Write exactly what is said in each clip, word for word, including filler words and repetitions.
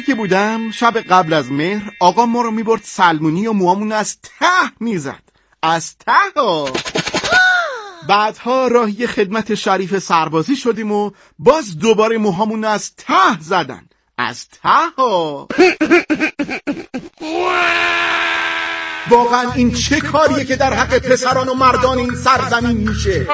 که بودم شب قبل از مهر آقا ما رو میبرد سلمونی و موامون از ته میزد. از ته ها. بعدها راهی خدمت شریف سربازی شدیم و باز دوباره موهامون از ته زدن. از ته ها. واقعا این چه کاریه که در حق پسران و مردان این سرزمین میشه؟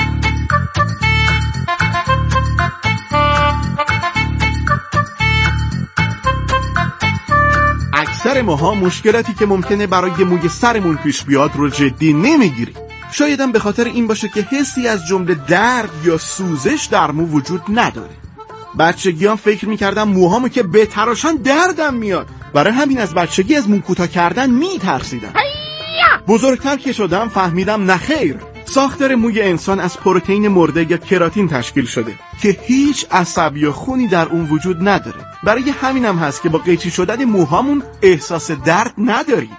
اکثر ماها مشکلاتی که ممکنه برای موی سرمون پیش بیاد رو جدی نمیگیریم. شایدم به خاطر این باشه که حسی از جمله درد یا سوزش در مو وجود نداره. بچگیام فکر میکردم موهامو که بتراشن دردم میاد، برای همین از بچگی از مو کوتاه کردن میترسیدم. بزرگتر که شدم فهمیدم نخیر، ساختار موی انسان از پروتئین مرده یا کراتین تشکیل شده که هیچ عصب یا خونی در اون وجود نداره. برای همینم هست که با قیچی شدن موهامون احساس درد نداریم.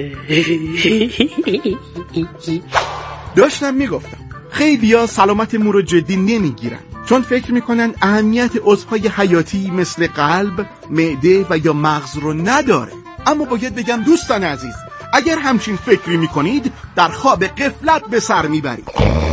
داشتم میگفتم خیلیا سلامت مو رو جدی نمیگیرن، چون فکر میکنن اهمیت عضوهای حیاتی مثل قلب، معده و یا مغز رو نداره. اما باید بگم دوستان عزیز، اگر همچین فکری میکنید در خواب غفلت به سر میبرید.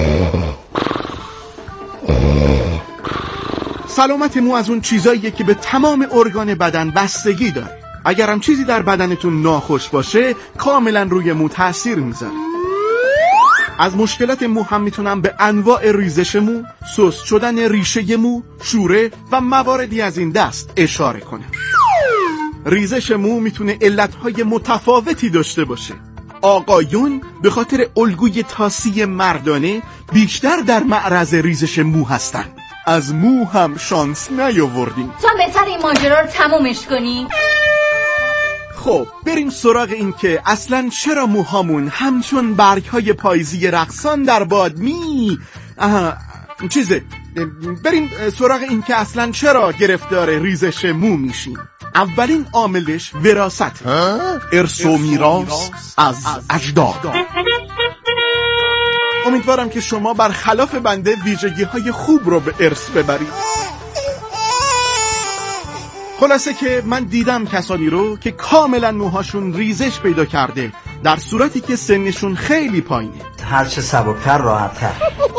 سلامت مو از اون چیزاییه که به تمام ارگان بدن بستگی داره. اگر هم چیزی در بدنتون ناخوش باشه کاملا روی مو تأثیر میذاره. از مشکلات مو هم میتونم به انواع ریزش مو، سست شدن ریشه مو، شوره و مواردی از این دست اشاره کنم. ریزش مو میتونه علتهای متفاوتی داشته باشه. آقایون به خاطر الگوی تاسی مردانه بیشتر در معرض ریزش مو هستن. از مو هم شانس نیاوردیم. تا بهتر این ماجرا رو تمومش کنی. خب بریم سراغ این که اصلا چرا موهامون همچون برگ‌های پاییزی رقصان در باد می آها چیزه بریم سراغ این که اصلا چرا گرفتار ریزش مو میشیم. اولین عاملش وراثت، ارث و میراث از اجداد. امیدوارم که شما برخلاف بنده ویژگی‌های خوب رو به ارث ببرید. خلاصه که من دیدم کسانی رو که کاملا موهاشون ریزش پیدا کرده در صورتی که سنشون خیلی پایینه. هرچه سبکتر راحت‌تر.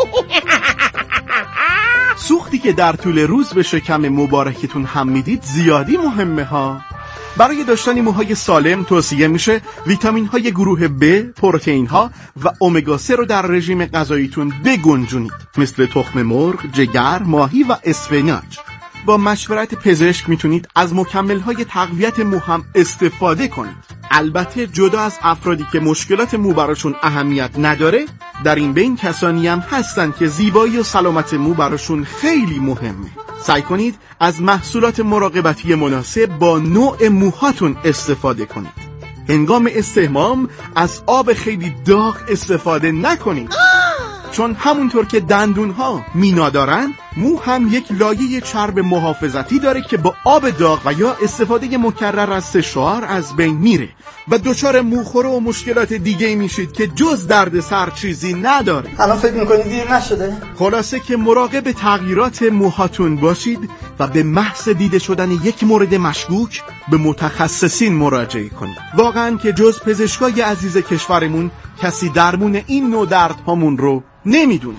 سوختی که در طول روز به شکم مبارکتون هم میدید زیادی مهمه ها. برای داشتن موهای سالم توصیه میشه ویتامین های گروه ب، پروتئین ها و امگا سه رو در رژیم غذاییتون بگنجونید، مثل تخم مرغ، جگر، ماهی و اسفناج. با مشورت پزشک میتونید از مکمل‌های تقویت مو هم استفاده کنید. البته جدا از افرادی که مشکلات مو براشون اهمیت نداره، در این بین کسانی هم هستن که زیبایی و سلامت مو براشون خیلی مهمه. سعی کنید از محصولات مراقبتی مناسب با نوع موهاتون استفاده کنید. هنگام استحمام از آب خیلی داغ استفاده نکنید، چون همونطور که دندونها مینا دارن، مو هم یک لایه چرب محافظتی داره که با آب داغ و یا استفاده مکرر از سشوار از بین میره و دچار موخوره و مشکلات دیگه میشید که جز درد سر چیزی نداره. الان فکر میکنید دیر نشده؟ خلاصه که مراقب تغییرات موهاتون باشید و به محض دیده شدن یک مورد مشکوک به متخصصین مراجعه کنید. واقعا که جز پزشکای عزیز کشورمون کسی درمون این نوع دردهامون رو نمیدونه.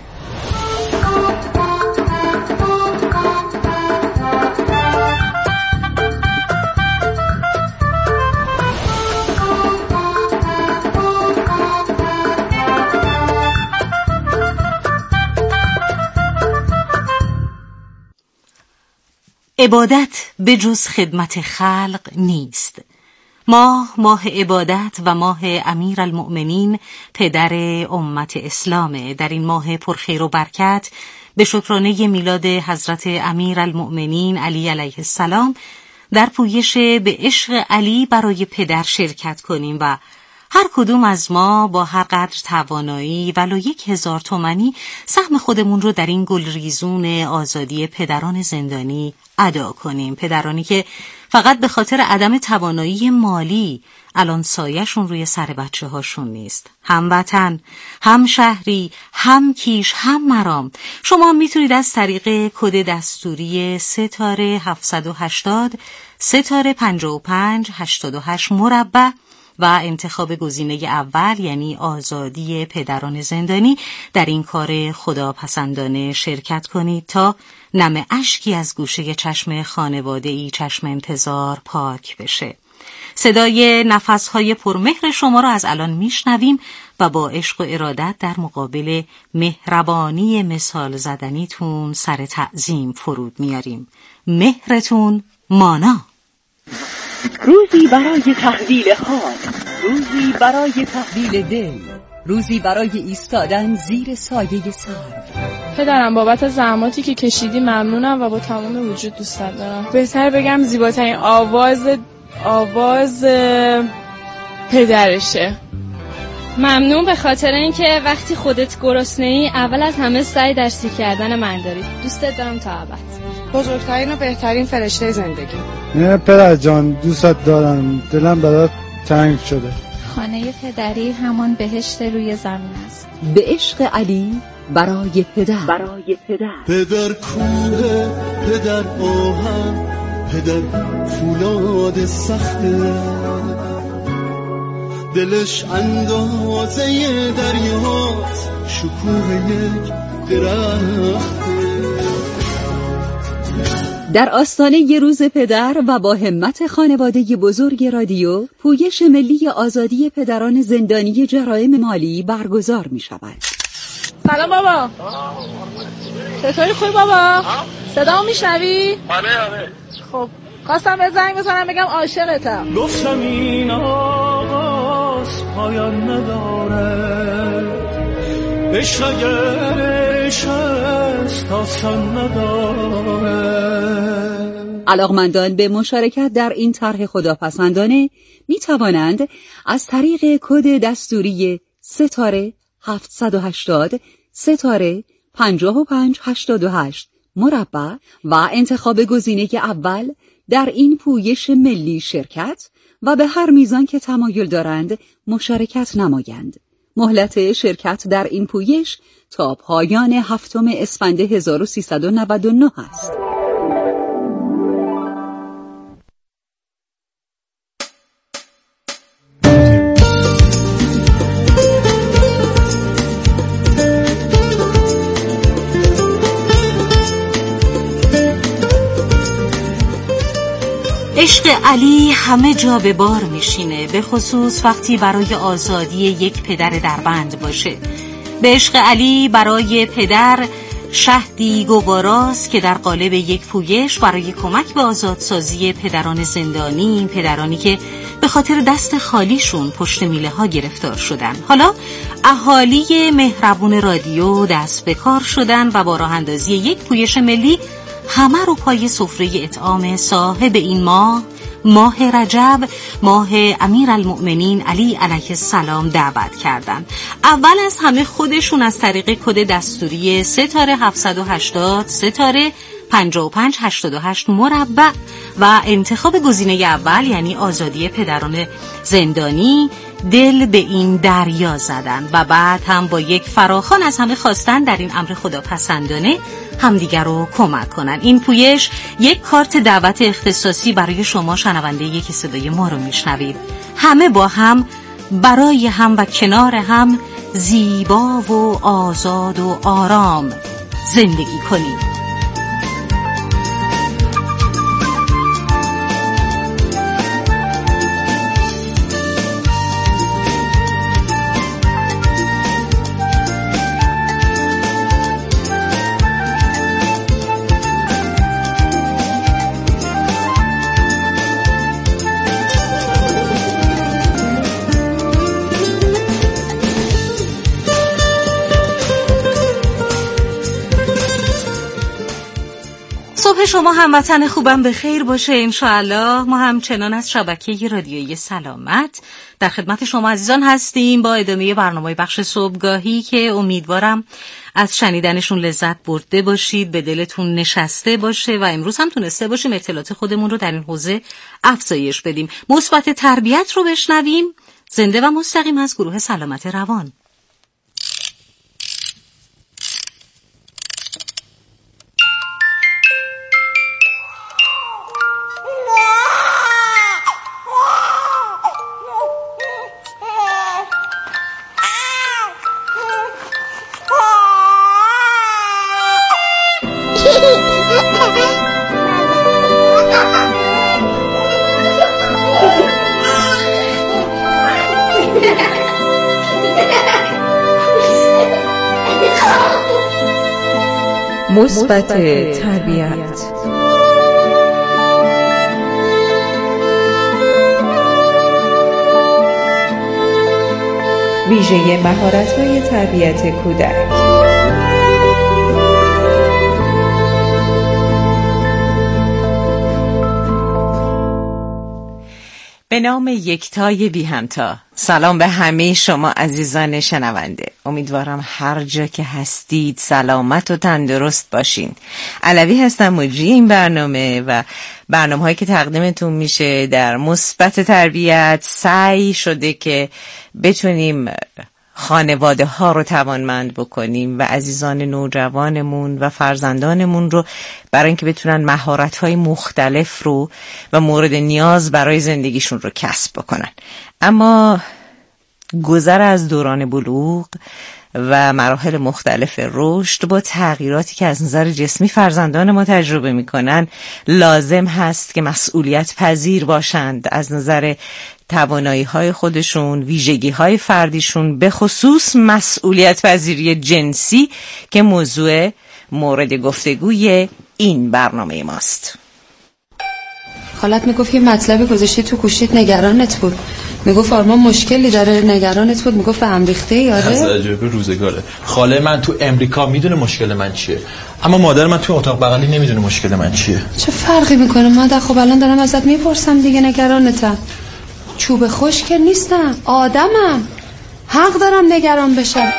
عبادت به جز خدمت خلق نیست. ماه ماه عبادت و ماه امیرالمؤمنین پدر امت اسلامه. در این ماه پرخیر و برکت به شکرانه میلاد حضرت امیرالمؤمنین علی علیه السلام در پویش به عشق علی برای پدر شرکت کنیم و هر کدوم از ما با هر قدر توانایی ولو یک هزار تومانی سهم خودمون رو در این گلریزون آزادی پدران زندانی ادا کنیم. پدرانی که فقط به خاطر عدم توانایی مالی الان سایه‌شون روی سر بچه هاشون نیست. هم وطن، هم شهری، هم کیش، هم مرام. شما میتونید از طریق کد دستوری ستاره هفتصد و هشتاد ستاره پنجاه و پنج هشتاد و هشت مربع و انتخاب گزینه اول یعنی آزادی پدران زندانی در این کار خداپسندانه شرکت کنید تا نم اشکی از گوشه چشم خانواده‌ای چشم انتظار پاک بشه. صدای نفسهای پرمهر شما را از الان میشنویم و با عشق و ارادت در مقابل مهربانی مثال زدنیتون سر تعظیم فرود میاریم. مهرتون مانا. روزی برای تحویل حال، روزی برای تحویل دل، روزی برای ایستادن زیر سایه سرو. پدرم بابت زحماتی که کشیدی ممنونم و با تمام وجود دوستت دارم. بهتر بگم زیباترین آواز آواز پدرشه. ممنون به خاطر اینکه وقتی خودت گرسنه‌ای اول از همه سعی در سی کردن من داری. دوستت دارم تا ابد. بزرگترین و بهترین فرشته زندگی. نه پدر جان دوستت دارم، دلم برات تنگ شده. خانه پدری همان بهشت روی زمین است. به عشق علی برای پدر، برای پدر. پدر کوه، پدر آهن، پدر فولاد سخته، دلش اندازه دریاست، شکوه یک درخته. در آستانه ی روز پدر و با همت خانواده بزرگ رادیو، پویش ملی آزادی پدران زندانی جرایم مالی برگزار می شود. سلام بابا. چطوری خوبی بابا؟ صدامو میشنوی؟ آره آره. خب خواستم به زنگ بزنم بگم عاشقتم. گفتم این آغاز پایان نداره، عشق اگر عشق است آسان نداره. علاقمندان به مشارکت در این طرح خداپسندانه می توانند از طریق کد دستوری ستاره هفتصد و هشتاد ستاره پنجاه و پنج هشتاد و هشت مربع و انتخاب گزینه اول در این پویش ملی شرکت و به هر میزان که تمایل دارند مشارکت نمایند. مهلت شرکت در این پویش تا پایان هفتم اسفند هزار و سیصد و نود و نه است. عشق علی همه جا به بار میشینه، به خصوص وقتی برای آزادی یک پدر دربند باشه. به عشق علی برای پدر شهدی گواراست که در قالب یک پویش برای کمک به آزادسازی پدران زندانی، پدرانی که به خاطر دست خالیشون پشت میله ها گرفتار شدن. حالا اهالی مهربون رادیو دست به کار شدن و با راه اندازی یک پویش ملی همه رو پای سفره اطعام صاحب این ماه، ماه رجب، ماه امیرالمؤمنین علی علیه السلام دعوت کردند. اول از همه خودشون از طریق کد دستوری ستاره هفتصد و هشتاد ستاره پنجاه و پنج هشتاد و هشت مربع و انتخاب گزینه اول یعنی آزادی پدران زندانی دل به این دریا زدن و بعد هم با یک فراخوان از همه خواستن در این امر خداپسندانه همدیگر رو کمک کنن. این پویش یک کارت دعوت اختصاصی برای شما شنونده یکی صدای ما رو میشنوید. همه با هم برای هم و کنار هم زیبا و آزاد و آرام زندگی کنید. شما هموطن خوبم به خیر باشه انشاءالله. ما همچنان از شبکه رادیویی سلامت در خدمت شما عزیزان هستیم با ادامه برنامه بخش صبحگاهی که امیدوارم از شنیدنشون لذت برده باشید، به دلتون نشسته باشه و امروز هم تونسته باشیم اطلاعات خودمون رو در این حوزه افزایش بدیم. مثبت تربیت رو بشنویم، زنده و مستقیم از گروه سلامت روان. مثبت تربیت. ویژه مهارت‌های تربیت کودک. به نام یکتای بی همتا. سلام به همه شما عزیزان شنونده. امیدوارم هر جا که هستید سلامت و تندرست باشین. علوی هستم، مجری این برنامه و برنامه هایی که تقدیمتون میشه در مثبت تربیت سعی شده که بتونیم خانواده ها رو توانمند بکنیم و عزیزان نوجوانمون و فرزندانمون رو برای اینکه بتونن مهارت های مختلف رو و مورد نیاز برای زندگیشون رو کسب بکنن. اما گذر از دوران بلوغ و مراحل مختلف رشد با تغییراتی که از نظر جسمی فرزندان ما تجربه میکنن لازم هست که مسئولیت پذیر باشند از نظر توانایی های خودشون، ویژگی های فردیشون، به خصوص مسئولیت پذیری جنسی که موضوع مورد گفتگوی این برنامه ماست. خالت میگفت یه مطلبی گذاشتی تو گوشیت نگرانت بود، میگفت آرمان مشکلی داره نگرانت بود، میگفت به هم ریخته یاره. از عجبه روزگاره. خاله من تو امریکا میدونه مشکل من چیه، اما مادر من تو اتاق بغلی نمیدونه مشکل من چیه. چه فرقی میکنه مادر؟ خب الان دارم ازت میپرسم دیگه، نگرانتم. چوب خشک که نیستم، آدمم، حق دارم نگران بشم.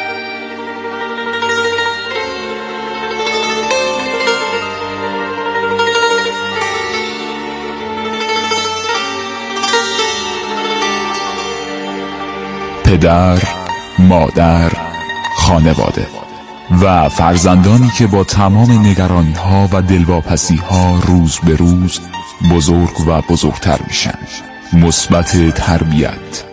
پدر، مادر، خانواده و فرزندانی که با تمام نگرانی ها و دلواپسی ها روز به روز بزرگ و بزرگتر میشن. مثبت تربیت.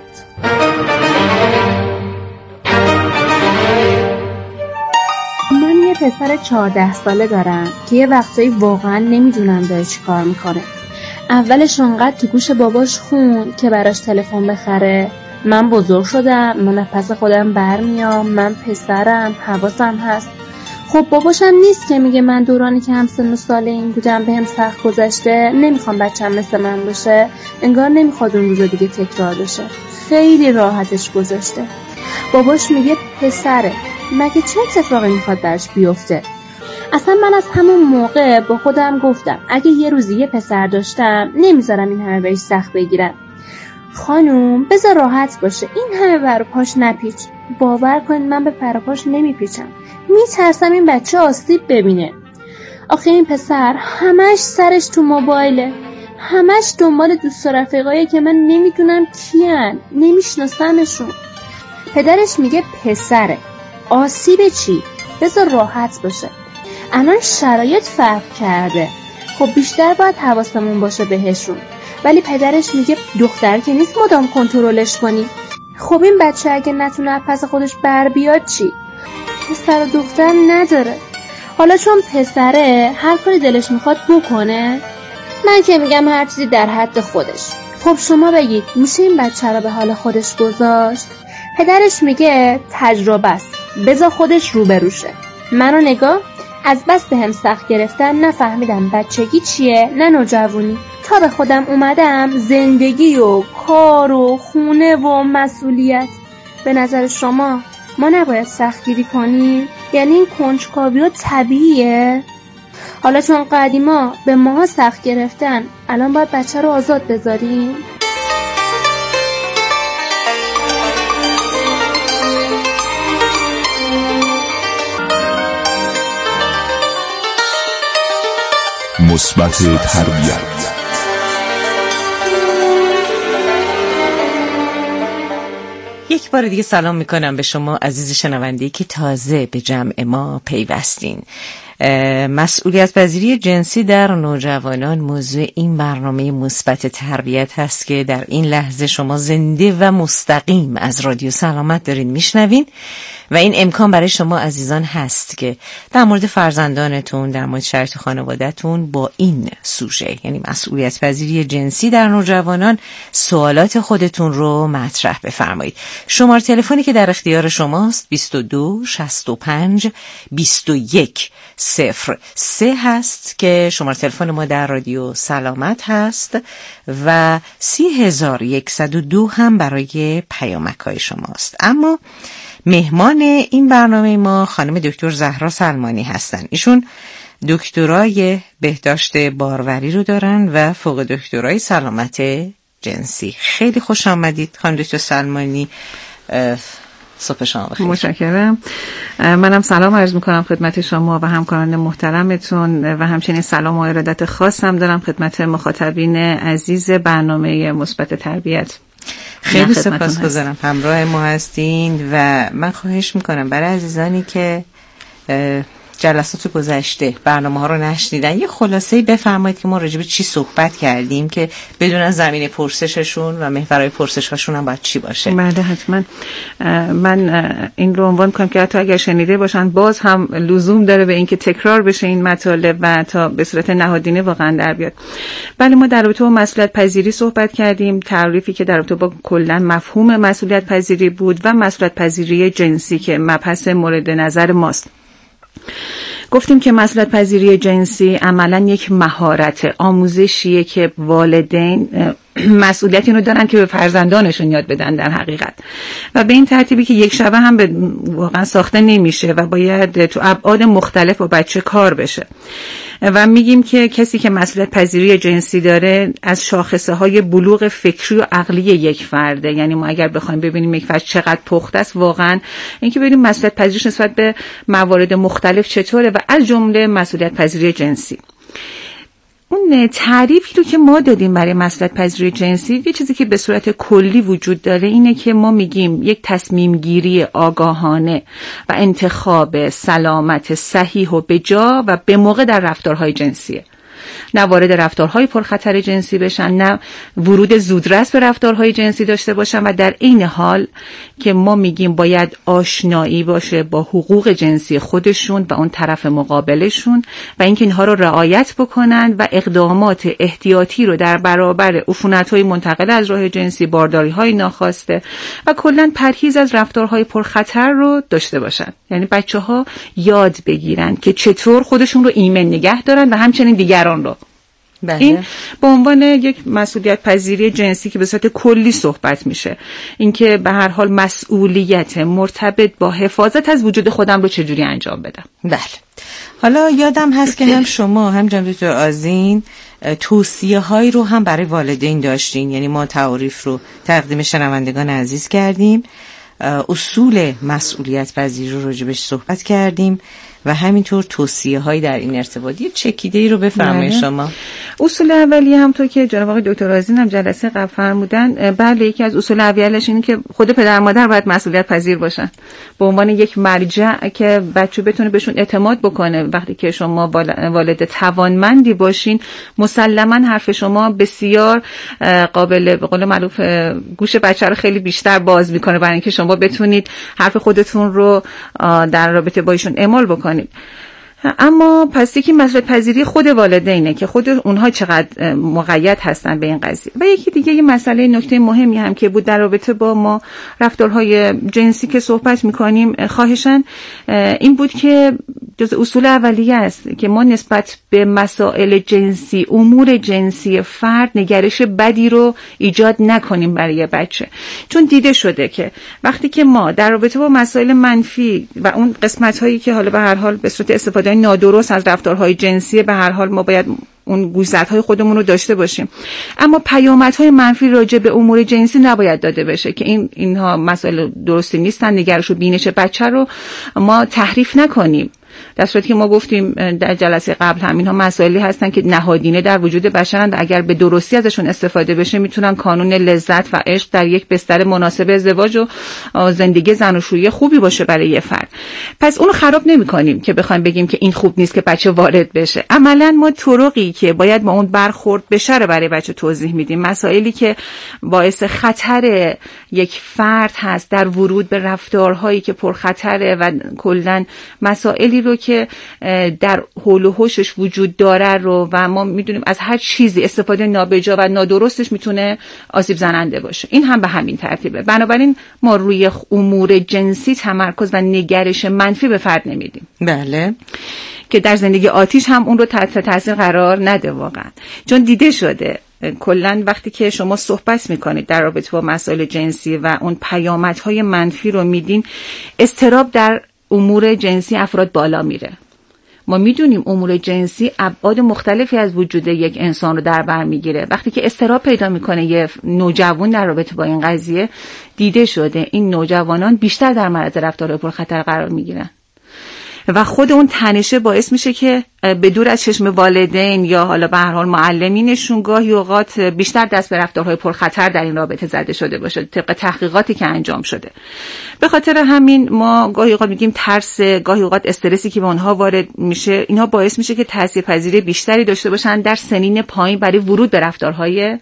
من یه پسر چهارده ساله دارم که یه وقتایی واقعا نمیدونم داره چی کار میکنه. اولش اونقدر تو گوش باباش خون که براش تلفن بخره. من بزرگ شدم، من پس خودم برمیام، من پسرم، حواسم هست. خب باباشم نیست که میگه من دورانی که همسن و سال این بودم بهم سخت گذشته، نمیخوام بچه‌م مثل من باشه، انگار نمیخواد اون روزا دیگه تکرار بشه. خیلی راحتش گذاشته. باباش میگه پسره، مگه چه اتفاقی میخواد براش بیفته؟ اصلا من از همون موقع با خودم گفتم اگه یه روزی یه پسر داشتم نمیذارم این همه بهش سخت بگیرن. خانوم بذار راحت باشه، این همه پر و پاش نپیچ. باور کنید من به پر و پاش نمیپیچم، میترسم این بچه آسیب ببینه. آخه این پسر همش سرش تو موبایله، همش دنبال دوست و رفیقایی که من نمیدونم کیان، نمیشناسمشون. پدرش میگه پسره، آسیب چی؟ بذار راحت باشه. الان شرایط فرق کرده، خب بیشتر باید حواسمون باشه بهشون. ولی پدرش میگه دختر که نیست مدام کنترلش کنی. خب این بچه اگه نتونه پس خودش بر بیاد چی؟ پسر و دختر نداره. حالا چون پسره هر کاری دلش میخواد بکنه. من که میگم هر چیزی در حد خودش. خب شما بگید میشه این بچه رو به حال خودش گذاشت؟ پدرش میگه تجربه است، بذار خودش روبروشه. منو نگاه، از بس به هم سخت گرفتم نفهمیدم بچگی چیه نه نوجوانی. تا به خودم اومدم زندگی و کار و خونه و مسئولیت. به نظر شما ما نباید سختگیری کنیم؟ یعنی این کنجکاوی طبیعیه؟ حالا چون قدیما به ماها سخت گرفتن، الان باید بچه رو آزاد بذاریم؟ مثبت تربیت. یک بار دیگه سلام میکنم به شما عزیز شنونده‌ای که تازه به جمع ما پیوستین. مسئولیت پذیری جنسی در نوجوانان موضوع این برنامه مثبت تربیت هست که در این لحظه شما زنده و مستقیم از رادیو سلامت دارین میشنوین و این امکان برای شما عزیزان هست که در مورد فرزندانتون، در مورد شرایط خانواده‌تون با این سوژه، یعنی مسئولیت پذیری جنسی در نوجوانان، سوالات خودتون رو مطرح بفرمایید. شماره تلفنی که در اختیار شماست بیست و دو شصت و پنج بیست و یک صفر سه هست که شماره تلفن ما در رادیو سلامت هست و سی هزار یکصد و دو هم برای پیامک های شماست. اما مهمان این برنامه ما خانم دکتر زهرا سلمانی هستن. ایشون دکترای بهداشت باروری رو دارن و فوق دکترای سلامت جنسی. خیلی خوش آمدید خانم دکتر سلمانی. صبح شما بخیر. متشکرم. منم سلام عرض میکنم خدمت شما و همکاران محترمتون و همچنین سلام و ارادت خاصم دارم خدمت مخاطبین عزیز برنامه مثبت تربیت. خیلی سپاسگزارم همراه ما هستین و من خواهش میکنم برای عزیزانی که جلسات گذشته برنامه ها رو نشنیدن یه خلاصه‌ای بفرمایید که ما راجع به چی صحبت کردیم که بدون زمینه پرسششون و محورهای پرسش‌هاشون هم باید چی باشه. بله حتما. من این رو عنوان کنم که حتی اگر شنیده باشن باز هم لزوم داره به اینکه تکرار بشه این مطالب و تا به صورت نهادینه واقعا در بیاد. بله ما در رابطه با مسئولیت پذیری صحبت کردیم، تعریفی که در رابطه با کلا مفهوم مسئولیت پذیری بود و مسئولیت پذیری جنسی که مبحث مورد نظر ماست. گفتیم که مسئولیت پذیری جنسی عملاً یک مهارت آموزشیه که والدین مسئولیت اینو دارن که به فرزندانشون یاد بدن در حقیقت و به این ترتیبی که یک شبه هم به واقعا ساخته نمیشه و باید تو ابعاد مختلف با بچه کار بشه و میگیم که کسی که مسئولیت پذیری جنسی داره از شاخصه های بلوغ فکری و عقلی یک فرده. یعنی ما اگر بخوایم ببینیم یک فرد چقدر پخته است، واقعا اینکه ببینیم مسئولیت پذیریش نسبت به موارد مختلف چطوره و از جمله مسئولیت پذیری جنسی. اون تعریفی رو که ما دادیم برای مسئولیت پذیری جنسی، یه چیزی که به صورت کلی وجود داره اینه که ما میگیم یک تصمیم گیری آگاهانه و انتخاب سلامت صحیح و بجا و به موقع در رفتارهای جنسیه. نه وارد رفتارهای پرخطر جنسی بشن، نه ورود زودرس به رفتارهای جنسی داشته باشن و در این حال که ما میگیم باید آشنایی باشه با حقوق جنسی خودشون و اون طرف مقابلشون و اینکه اینها رو رعایت بکنن و اقدامات احتیاطی رو در برابر عفونت‌های منتقل از راه جنسی، بارداری‌های ناخواسته و کلاً پرهیز از رفتارهای پرخطر رو داشته باشن. یعنی بچه‌ها یاد بگیرن که چطور خودشون رو ایمن نگه دارن و همچنین دیگران رو. بله. این به عنوان یک مسئولیت پذیری جنسی که به صورت کلی صحبت میشه، اینکه به هر حال مسئولیت مرتبط با حفاظت از وجود خودم رو چجوری انجام بدم. بله. حالا یادم هست که هم شما هم جناب دکتر آذین توصیه هایی رو هم برای والدین داشتین، یعنی ما تعریف رو تقدیم شنوندگان عزیز کردیم، اصول مسئولیت پذیری رو راجبش صحبت کردیم و همینطور توصیه هایی در این ارتباط. یه چکیده ای رو بفرمایید شما. اصول اولیه همونطور که جناب آقای دکتر آذین هم جلسه قبل فرمودن، بله یکی از اصول اولیه‌اش اینه که خود پدر مادر باید مسئولیت پذیر باشن به عنوان یک مرجع که بچه بتونه بهشون اعتماد بکنه. وقتی که شما والد توانمندی باشین مسلما حرف شما بسیار قابل به قول معروف گوش بچه رو خیلی بیشتر باز میکنه برای اینکه شما بتونید حرف خودتون رو در رابطه با ایشون اعمال بکنید. اما پس یکی مسئولیت پذیری خود والدینه که خود اونها چقدر مقید هستن به این قضیه. و یکی دیگه یه مسئله نکته مهمی هم که بود در رابطه با ما رفتارهای جنسی که صحبت میکنیم، خواهشاً این بود که جز اصول اولیه است که ما نسبت به مسائل جنسی، امور جنسی فرد نگرش بدی رو ایجاد نکنیم برای بچه. چون دیده شده که وقتی که ما در رابطه با مسائل منفی و اون قسمت هایی که حالا به هر حال به صورت استفاده نادرست از رفتارهای جنسی، به هر حال ما باید اون گوشزدهای خودمون رو داشته باشیم، اما پیامدهای منفی راجع به امور جنسی نباید داده بشه که این اینها مسائل درستی نیستن، نگرش و بینش بچه رو ما تحریف نکنیم. در صورتی که ما گفتیم در جلسه قبل هم اینها مسائلی هستن که نهادینه در وجود بشرند، اگر به درستی ازشون استفاده بشه میتونن کانون لذت و عشق در یک بستر مناسب ازدواج و زندگی زناشویی خوبی باشه برای یه فرد. پس اونو خراب نمی‌کنیم که بخوایم بگیم که این خوب نیست که بچه وارد بشه. عملاً ما طرقی که باید با اون برخورد بشه رو برای بچه توضیح میدیم. مسائلی که باعث خطر یک فرد هست در ورود به رفتارهایی که پرخطره و کلاً مسائلی رو که در حول و حوشش وجود داره رو و ما میدونیم از هر چیزی استفاده نابجا و نادرستش میتونه آسیب زننده باشه. این هم به همین ترتیبه. بنابراین ما روی امور جنسی تمرکز و نگرش منفی به فرد نمیدیم. بله. که در زندگی آتیش هم اون رو تحت تاثیر قرار نده واقعا. چون دیده شده کلاً وقتی که شما صحبت میکنید در رابطه با مسائل جنسی و اون پیامدهای منفی رو میدین، اضطراب در امور جنسی افراد بالا میره. ما میدونیم امور جنسی ابعاد مختلفی از وجود یک انسان رو در بر میگیره. وقتی که اضطراب پیدا میکنه یه نوجوان در رابطه با این قضیه، دیده شده این نوجوانان بیشتر در معرض رفتارهای پرخطر قرار میگیرن و خود اون تنشه باعث میشه که به دور از چشم والدین یا حالا به هر حال معلمینشون گاهی اوقات بیشتر دست به رفتارهای پرخطر در این رابطه زده شده باشه، طبق تحقیقاتی که انجام شده. به خاطر همین ما گاهی اوقات میگیم ترس، گاهی اوقات استرسی که به اونها وارد میشه، اینها باعث میشه که تاثیرپذیری بیشتری داشته باشن در سنین پایین برای ورود به رفتارهای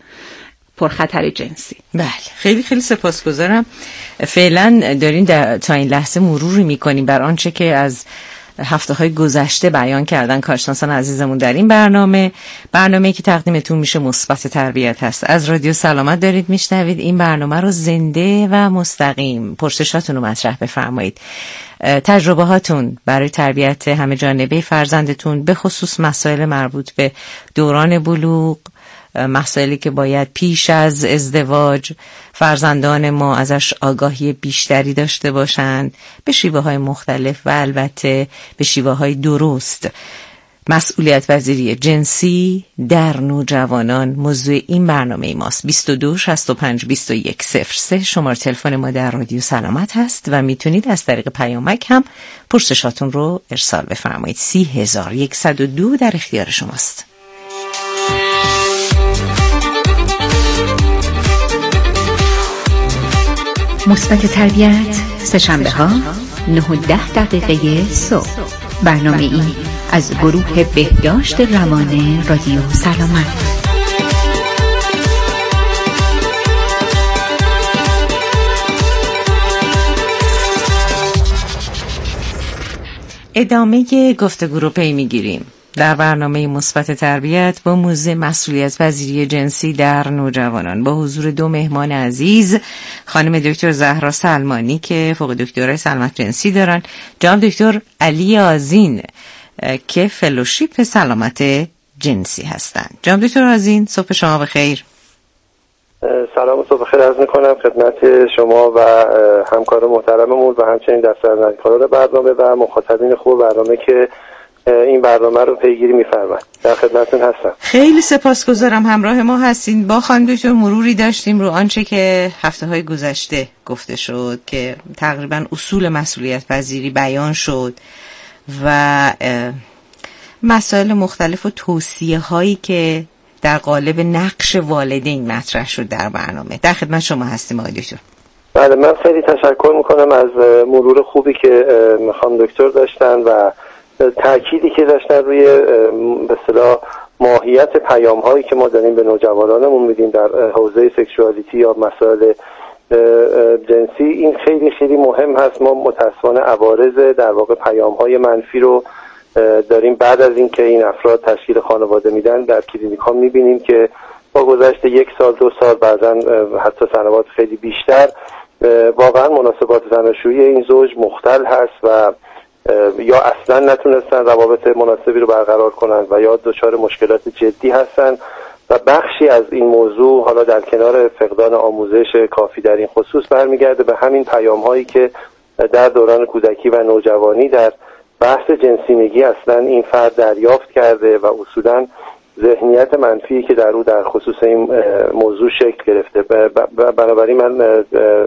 پرخطر جنسی. بله، خیلی خیلی سپاسگزارم. فعلا دارین در تا این لحظه مروری میکنیم بر آنچه که از هفته های گذشته بیان کردن کارشناسان عزیزمون در این برنامه. برنامه‌ای که تقدیمتون میشه مثبت تربیت هست. از رادیو سلامت دارید میشنوید. این برنامه رو زنده و مستقیم پرسشاتون رو مطرح بفرمایید. تجربه هاتون برای تربیت همه جانبه فرزندتون، به خصوص مسائل مربوط به دوران بلوغ، مسائلی که باید پیش از ازدواج فرزندان ما ازش آگاهی بیشتری داشته باشند به شیوه های مختلف و البته به شیوه های درست. مسئولیت پذیری جنسی در نوجوانان موضوع این برنامه ماست. بیست و دو شصت و پنج بیست و یک صفر سه شماره تلفن ما در رادیو سلامت هست و میتونید از طریق پیامک هم پرسشاتون رو ارسال بفرمایید. سی هزار و صد و دو در اختیار شماست. مثبت تربیت سه‌شنبه ها نه و ده دقیقه صبح. برنامه این از گروه بهداشت روان رادیو سلامت. ادامه گفتگو رو پی میگیریم در برنامه مثبت تربیت با موضوع مسئولیت پذیری جنسی در نوجوانان با حضور دو مهمان عزیز، خانم دکتر زهرا سلمانی که فوق دکترای سلامت جنسی دارن، جناب دکتر علی آذین که فلوشیپ سلامت جنسی هستند. جناب دکتر آذین، صبح شما بخیر. سلام و صبح بخیر عرض می‌کنم خدمت شما و همکار محترممون و همچنین دستاندرکاران برنامه و مخاطبین خوب برنامه که این برنامه رو پیگیری می‌فرمایید. در خدمتتون هستم. خیلی سپاسگزارم همراه ما هستین. با خانم دکتر مروری داشتیم رو آنچه که هفته‌های گذشته گفته شد که تقریبا اصول مسئولیت پذیری بیان شد و مسائل مختلف و توصیه‌هایی که در قالب نقش والدین مطرح شد در برنامه. در خدمت شما هستیم آقای دکتر. بله، من خیلی تشکر میکنم از مرور خوبی که خانم دکتر داشتن و تأکیدی که داشتن روی به اصطلاح ماهیت پیام هایی که ما داریم به نوجوانانمون میدیم در حوزه سکشوالیتی یا مسائل جنسی. این خیلی خیلی مهم هست. ما متاسفانه عوارض در واقع پیام های منفی رو داریم بعد از اینکه این افراد تشکیل خانواده میدن در کلینیک ها میبینیم که با گذشت یک سال دو سال بعضا حتی سنوات خیلی بیشتر واقعا مناسبات زناشویی این زوج مختل هست و یا اصلا نتونستن روابط مناسبی رو برقرار کنند و یا دچار مشکلات جدی هستن و بخشی از این موضوع حالا در کنار فقدان آموزش کافی در این خصوص برمیگرده به همین پیام هایی که در دوران کودکی و نوجوانی در بحث جنسینگی اصلا این فرد دریافت کرده و اصولا ذهنیت منفی که در او در خصوص این موضوع شکل گرفته. بنابراین من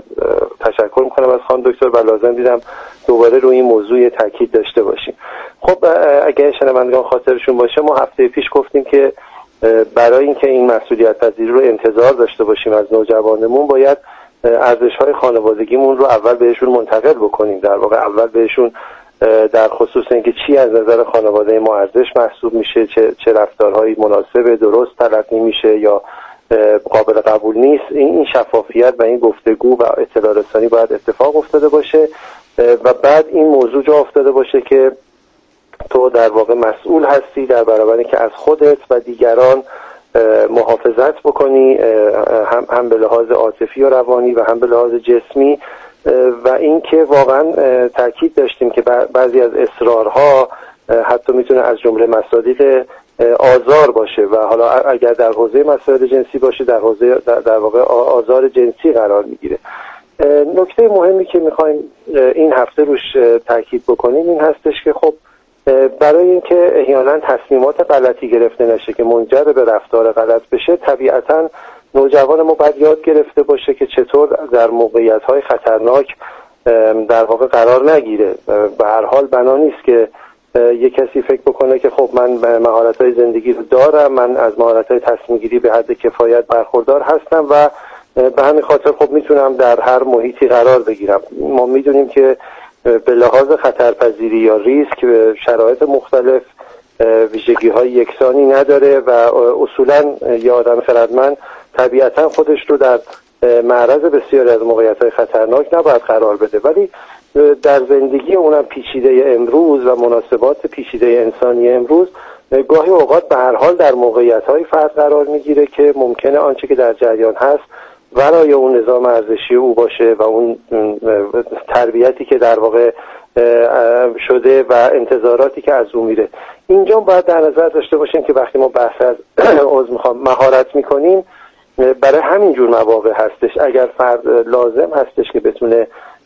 تشکر میکنم از خانم دکتر و لازم دیدم دوباره روی این موضوع تاکید داشته باشیم. خب اگه شنوندگان خاطرشون باشه ما هفته پیش گفتیم که برای اینکه این مسئولیت پذیری رو انتظار داشته باشیم از نوجوانمون باید ارزش‌های خانوادگیمون رو اول بهشون منتقل بکنیم، در واقع اول بهشون در خصوص اینکه چی از نظر خانواده ما ارزش محسوب میشه، چه چه رفتارهایی مناسب درست تلقی میشه یا قابل قبول نیست، این شفافیت و این گفتگو و اطلاع رسانی باید اتفاق افتاده باشه و بعد این موضوع جا افتاده باشه که تو در واقع مسئول هستی در برابر اینکه از خودت و دیگران محافظت بکنی، هم هم به لحاظ عاطفی و روانی و هم به لحاظ جسمی. و اینکه واقعا تاکید داشتیم که بعضی از اصرارها حتی میتونه از جمله مصادیق آزار باشه و حالا اگر در حوزه مسائل جنسی باشه در حوزه در واقع آزار جنسی قرار میگیره. نکته مهمی که میخوایم این هفته روش تاکید بکنیم این هستش که خب برای اینکه احیانا تصمیمات غلطی گرفته نشه که منجر به رفتار غلط بشه، طبیعتاً نوجوان ما باید یاد گرفته باشه که چطور در موقعیت‌های خطرناک در واقع قرار نگیره. به هر حال بنا نیست که یک کسی فکر بکنه که خب من مهارت‌های زندگی رو دارم، من از مهارت‌های تصمیم‌گیری به حد کفایت برخوردار هستم و به همین خاطر خب میتونم در هر محیطی قرار بگیرم. ما میدونیم که به لحاظ خطرپذیری یا ریسک شرایط مختلف ویژگی‌های یکسانی نداره و اصولاً یه آدم خردمند طبیعتاً خودش رو در معرض بسیاری از موقعیت‌های خطرناک نباید قرار بده، ولی در زندگی اونم پیچیده امروز و مناسبات پیچیده انسانی امروز گاهی اوقات به هر حال در موقعیت‌های فرد قرار میگیره که ممکنه آنچه که در جریان هست ورای اون نظام ارزشی او باشه و اون تربیتی که در واقع شده و انتظاراتی که از او میره. اینجا باید در نظر داشته باشیم که وقتی ما بحث از عذر میخوام مهارت میکنیم برای همین جور مواقع هستش. اگر فرد لازم هستش که بتونه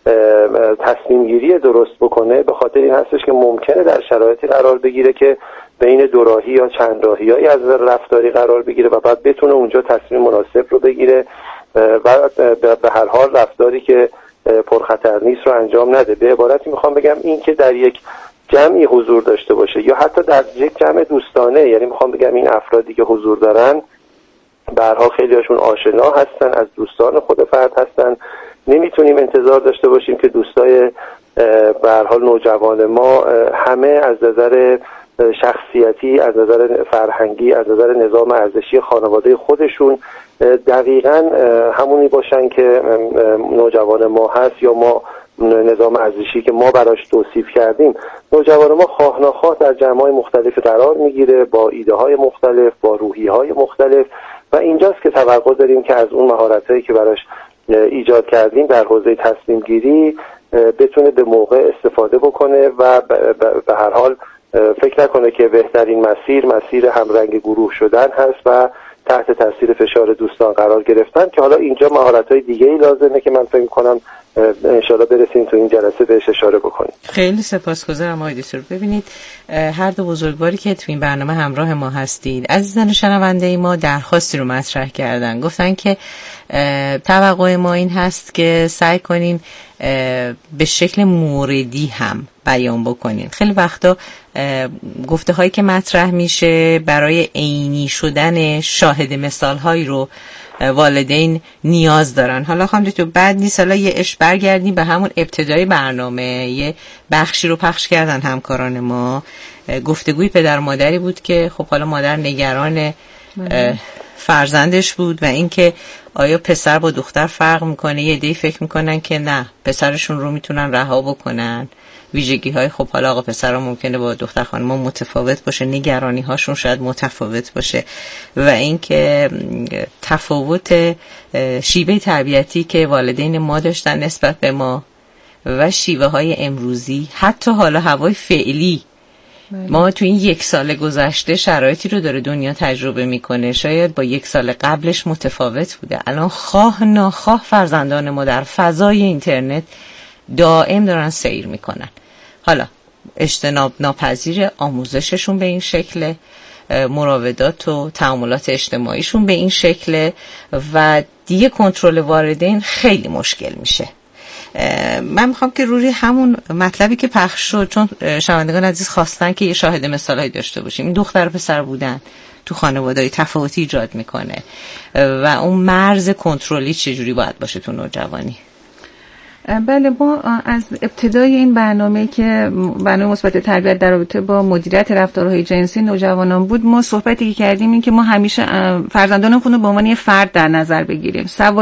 تصمیم گیری درست بکنه، به خاطر این هستش که ممکنه در شرایطی قرار بگیره که بین دوراهی یا چند راهی از رفتاری قرار بگیره و بعد بتونه اونجا تصمیم مناسب رو بگیره و به هر حال رفتاری که پرخطر نیست رو انجام نده. به عبارتی میخوام بگم این که در یک جمعی حضور داشته باشه یا حتی در یک جمع دوستانه، یعنی میخوام بگم این افرادی که حضور دارن به هر حال خیلی هاشون آشنا هستن، از دوستان خود فرد هستن. نمیتونیم انتظار داشته باشیم که دوستای به هر حال نوجوان ما همه از نظر شخصیتی، از نظر فرهنگی، از نظر نظام ارزشی خانواده خودشون دقیقاً همونی باشن که نوجوان ما هست یا ما نظام ارزشی که ما براش توصیف کردیم. نوجوان ما خواه ناخواه در جمع‌های مختلف قرار میگیره با ایده های مختلف، با روحی های مختلف و اینجاست که توقع داریم که از اون مهارت‌هایی که براش ایجاد کردیم در حوزه تصمیم گیری بتونه به موقع استفاده بکنه و به هر حال فکر نکنه که بهترین مسیر مسیر همرنگ گروه شدن هست و تحت تاثیر فشار دوستان قرار گرفتن، که حالا اینجا مهارت‌های دیگه‌ای لازمه که من فکر می‌کنم انشالله برسیم تو این جلسه بهش اشاره بکنیم. خیلی سپاسگزارم آقای دکتر. ببینید هر دو بزرگواری که تو این برنامه همراه ما هستید، عزیزان شنونده ما درخواستی رو مطرح کردن، گفتن که توقع ما این هست که سعی کنین به شکل موردی هم بیان بکنین. خیلی وقتا گفته هایی که مطرح میشه برای عینی شدن شاهد مثال هایی رو والدین نیاز دارن. حالا خواهم تو بعد نیست، حالا یه اش برگردیم به همون ابتدای برنامه. یه بخشی رو پخش کردن همکاران ما، گفتگوی پدر مادری بود که خب حالا مادر نگران فرزندش بود و اینکه آیا پسر با دختر فرق میکنه. یه عده‌ای فکر میکنن که نه، پسرشون رو میتونن رها بکنن. ویژگی های خب حالا آقا پسرها ممکنه با دختر خانم متفاوت باشه، نگرانی هاشون شاید متفاوت باشه و اینکه تفاوت شیوه تربیتی که والدین ما داشتن نسبت به ما و شیوه های امروزی، حتی حالا هوای فعلی، ما تو این یک سال گذشته شرایطی رو داره دنیا تجربه میکنه شاید با یک سال قبلش متفاوت بوده. الان خواه ناخواه فرزندان ما در فضای اینترنت دائم دارن سیر میکنن. حالا اجتناب ناپذیر آموزششون به این شکل، مراودات و تعاملات اجتماعیشون به این شکل و دیگه کنترل والدین خیلی مشکل میشه. من میخوام که روی همون مطلبی که پخش شد، چون شنوندگان عزیز خواستن که یه شاهد مثالایی داشته باشیم، این دختر و پسر بودن تو خانواده‌های تفاوتی ایجاد میکنه و اون مرز کنترلی چجوری باید باشه تو نوجوانی. بله، ما از ابتدای این برنامه که برنامه مثبت تربیت در رابطه با مدیریت رفتارهای جنسی نوجوانان بود، ما صحبتی که کردیم این که ما همیشه فرزندانمون رو به عنوان یه فرد در نظر بگیریم.